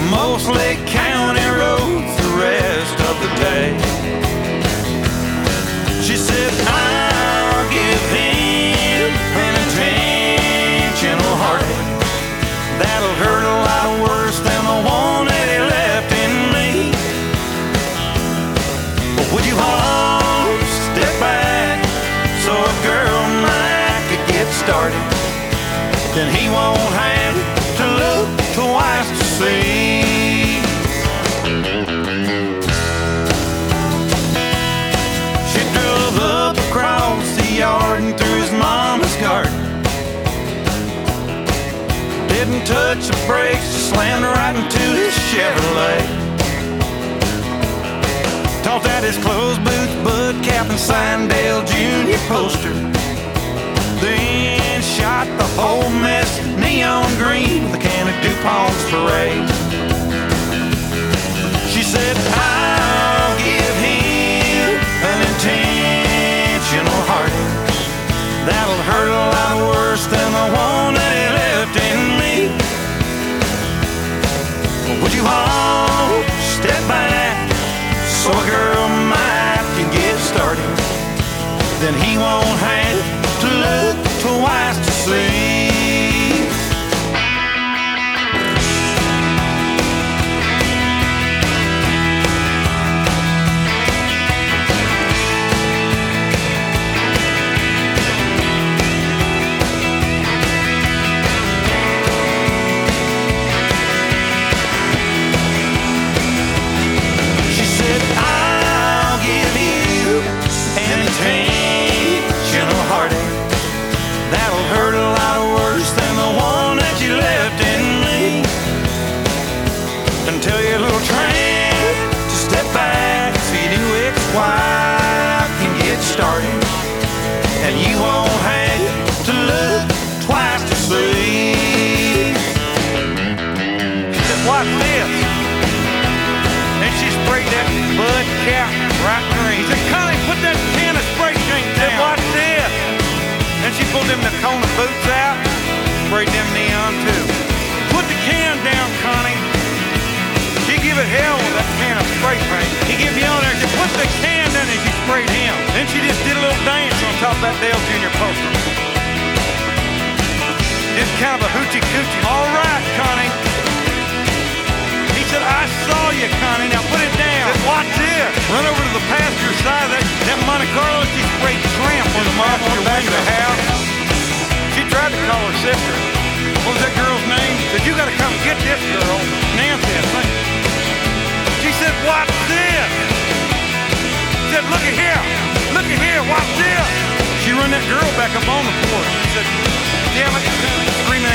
mostly county roads the rest of the day. She said, I'll give him an intentional heartache that'll hurt a lot worse than the one that he left in me. But would you all step back so a girl might could get started? Then he won't have to look twice to see. She drove up across the yard and through his mama's garden. Didn't touch the brakes, just slammed right into his Chevrolet. Tossed out his clothes, boots, bud cap, and Signdale Jr. poster. Then shot the whole mess neon green with a can of DuPont's Parade. She said, I'll give him an intentional heartache that'll hurt a lot worse than the one that he left in me. Would you all step back so a girl might can get started? Then he won't have to look twice to see. She said, I'll give you an intentional heartache that'll hurt a lot worse than the one that you left in me. And tell your little tramp to step back so your new ex-wife can get started. And you won't have to look twice to see. She said, watch this. And she sprayed that bud cap right green. He said, Connie, put that can of spray paint down. Said, watch this. Then she pulled them Nakona boots out, sprayed them neon too. Put the can down, Connie. She give it hell with that can of spray paint. He give you on there, she put the can down and she sprayed him. Then she just did a little dance on top of that Dale Jr. poster. Just kind of a hoochie coochie. All right, Connie. He said, I saw you, Connie. Now put it down. Said, watch this. Run over to the passenger side of that Monte Carlo. She sprayed tramp on the mop on the back of the house. She tried to call her sister. What was that girl's name? Said, you got to come get this girl. Nancy, I think. She said, watch this. She said, look at here. Look at here. Watch this. She run that girl back up on the porch. She said, damn it, screaming